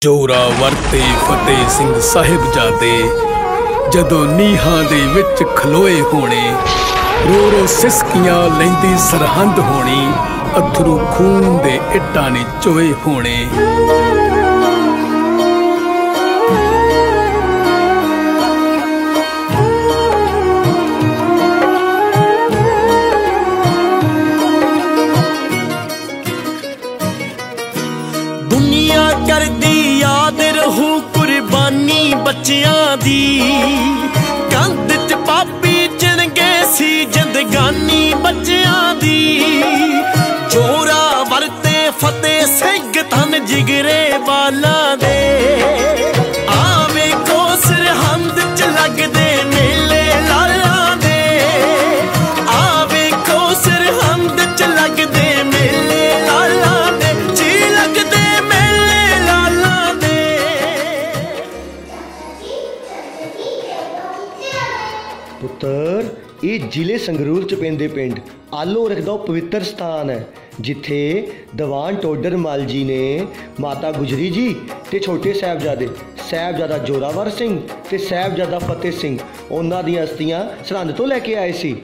जोरावर ते फतेह सिंह साहिबजादे जदों नीहां दे विच खलोए होने, रो रो सिसकियां लैंदी सरहंद होनी, अथरू खून दे इट्टां ने चोए होने। दुनिया करदी याद रहू कुर्बानी बच्चियां दी, कंध च पापी चिणगे सी जिंदगानी बच्चियां दी। जोरावर ते फतेह सिंह धन जिगरे वाला दे, आ वेखो सरहंद च लगदे मेले लाला दे, आ वेखो सरहंद च लगदे मेले लाला दे, जी लगदे पुत्तर ये जिले संगरूर च पेंदे पिंड आलोरख दा पवित्र स्थान है, जिथे दीवान टोडर मल जी ने माता गुजरी जी ते छोटे साहिबजादा जोरावर सिंह ते साहिबजादा फतेह सिंह उन्हां दी अस्थियां सरहंद तो लैके आए सी।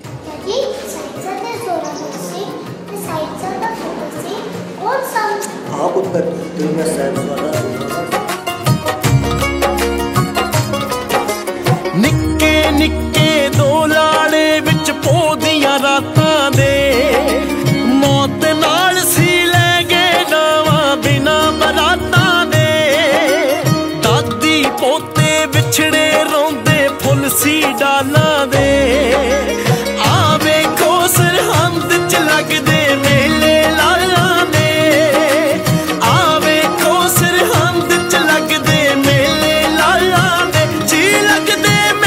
हाँ पुत्तर, मैं साहिबजादा निक्के निक्के दो लाड़े विच पोदियां रातां दे, मौत नाल सी लै गए नावां बिना बरातां दे। दादी पोते विछड़े रोंदे फुल सी डालां दे, आ वेखो सरहंद च लगदे मेले लालां दे, आ वेखो सरहंद च लगदे मेले लालां दे, जी लगदे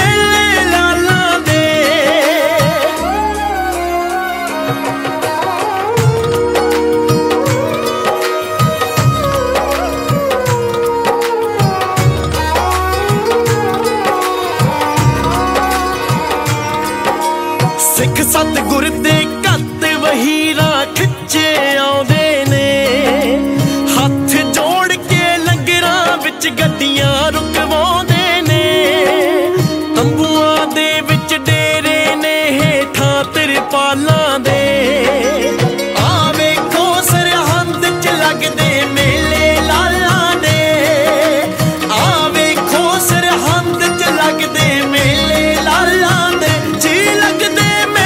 सिख सतगुर दे घत वहीरा खिच्चे आउंदे ने, हथ जोड़ के लंगरां विच गड्डियां रुकवाउंदे ने। तंबूआं दे विच डेरे ने हेठां तिरपालां दे, आ वेखो सरहंद च लगदे मेले लालां दे, आ वेखो सरहंद च लगदे मेले लालां दे, जी लगदे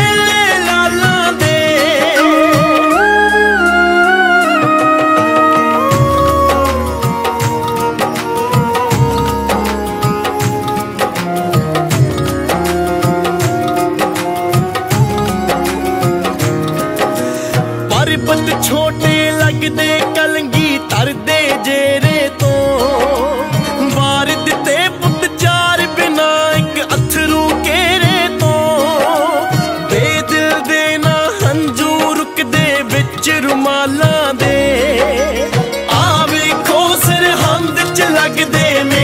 पर्वत छोटे लगदे कलंगी तरदे जेरे तो, वार दिते पुत चार बिना एक अथरू केरे तो। बेदिल दे ना हंजू रुकदे विच रुमालां दे, आ वेखो सरहंद च लगदे